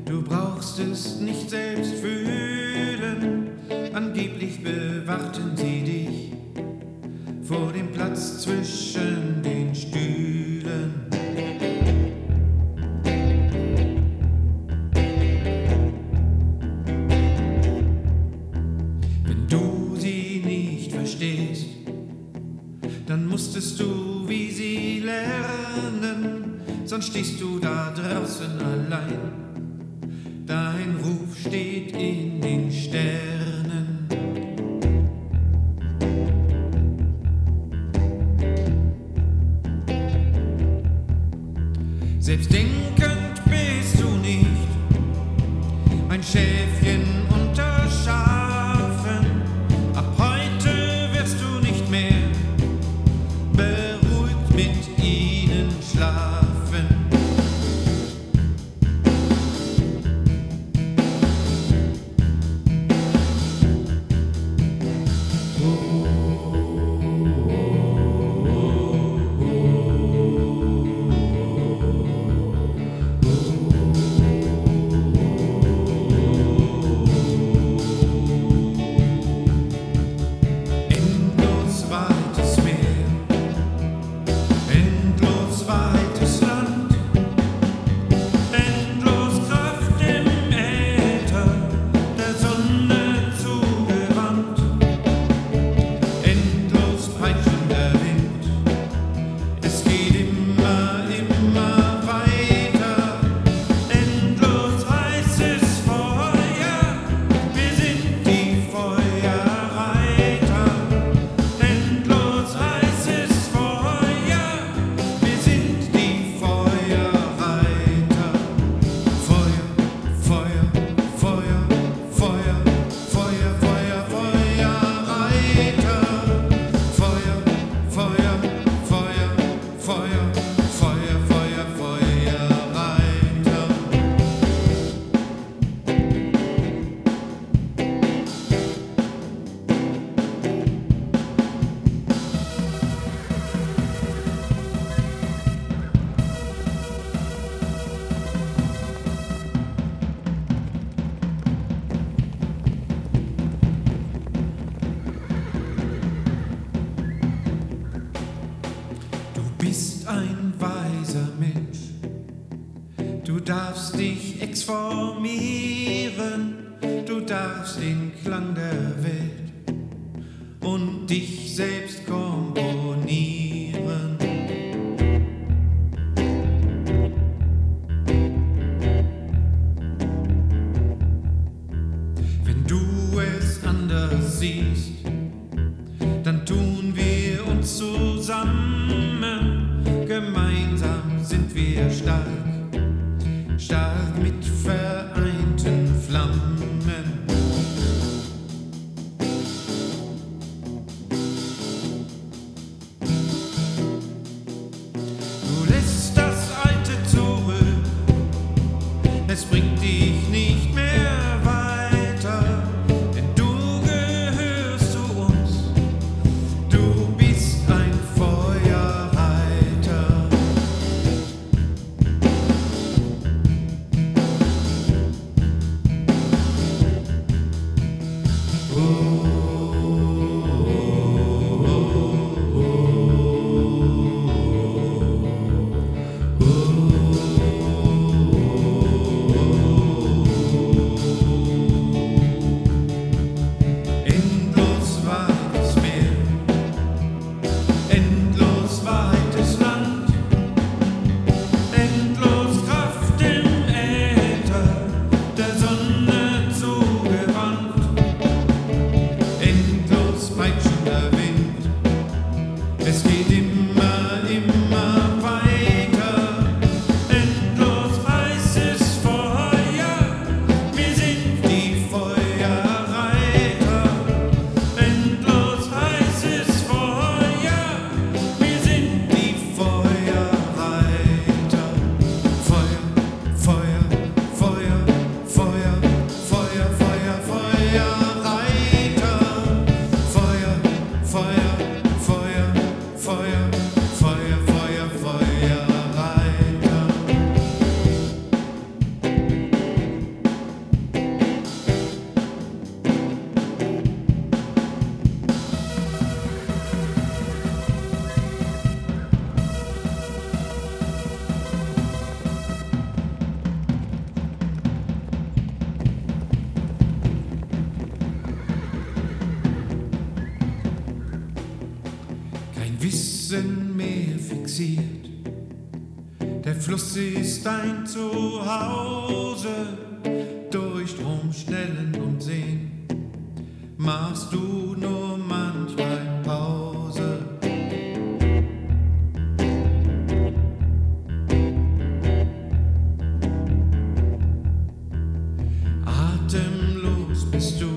Du brauchst es nicht selbst fühlen, angeblich bewachten sie dich vor dem Platz zwischen den Stühlen. Wenn du sie nicht verstehst, dann musstest du wie sie lernen, sonst stehst du da draußen allein. Dein Ruf steht in den Sternen. Selbstdenkend bist du nicht, ein Schäfchen unter Schafen. Ab heute wirst du nicht mehr beruhigt mit ihnen schlafen. Du bist ein weiser Mensch, du darfst dich exformieren, du darfst den Klang der Welt und dich selbst komponieren. Wenn du es anders siehst, dann tun wir uns zusammen. Gemeinsam sind wir stark, stark mit vereinten Flammen. Du lässt das Alte zurück, es bringt dich nicht mehr weiter, denn du gehörst zu uns, du bist ein Feuerreiter. ins Meer fixiert. Der Fluss ist dein Zuhause, durch Stromschnellen und Seen machst du nur manchmal Pause. Atemlos bist du